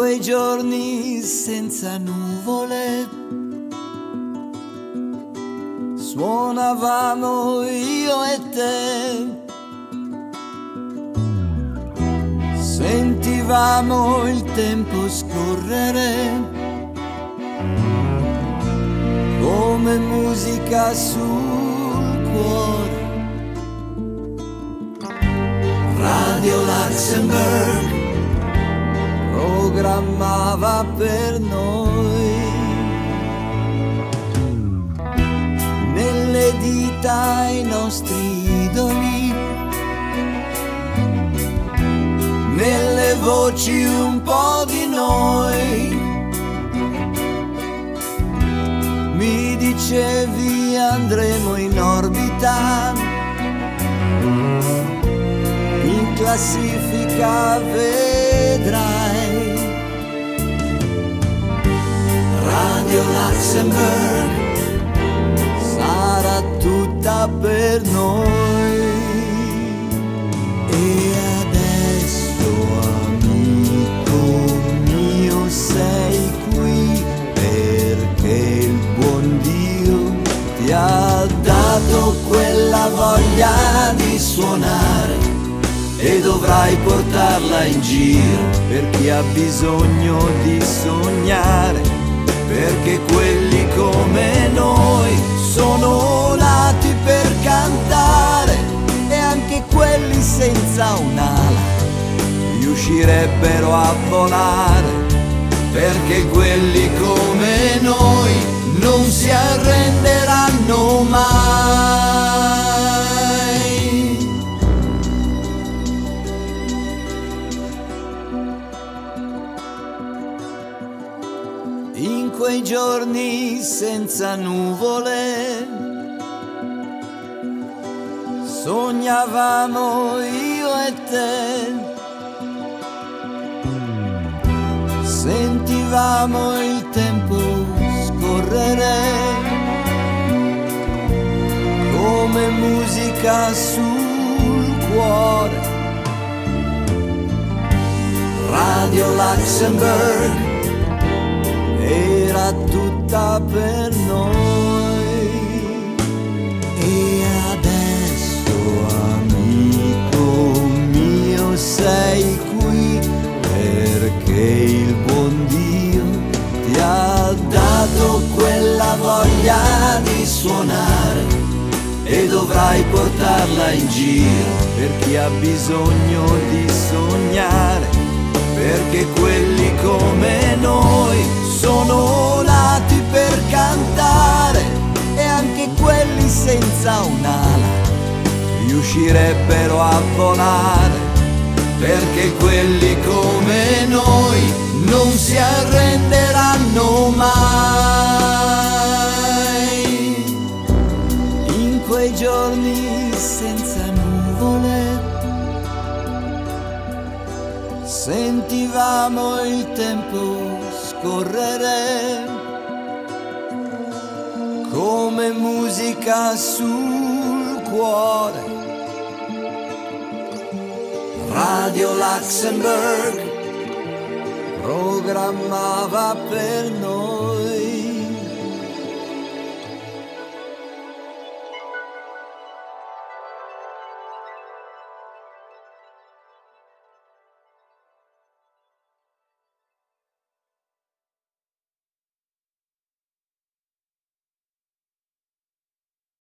quei giorni senza nuvole suonavamo io e te, sentivamo il tempo scorrere come musica sul cuore. Radio Luxembourg programmava per noi, nelle dita i nostri idoli, nelle voci un po' di noi. Mi dicevi andremo in orbita, in classifica vedrai. Radio Luxembourg sarà tutta per noi. E adesso, amico mio, sei qui perché il buon Dio ti ha dato quella voglia di suonare e dovrai portarla in giro per chi ha bisogno di sognare, perché quelli come noi sono nati per cantare e anche quelli senza un'ala riuscirebbero a volare, perché quelli come noi non si arrenderanno mai. In quei giorni senza nuvole sognavamo io e te, sentivamo il tempo scorrere come musica sul cuore. Radio Luxembourg era tutta per noi. E adesso, amico mio, sei qui perché il buon Dio ti ha dato quella voglia di suonare e dovrai portarla in giro per chi ha bisogno di sognare, perché quelli come noi sono nati per cantare e anche quelli senza un'ala riuscirebbero a volare, perché quelli come noi non si arrenderanno mai. In quei giorni senza nuvole sentivamo il tempo scorrere come musica sul cuore. Radio Luxembourg programmava per noi.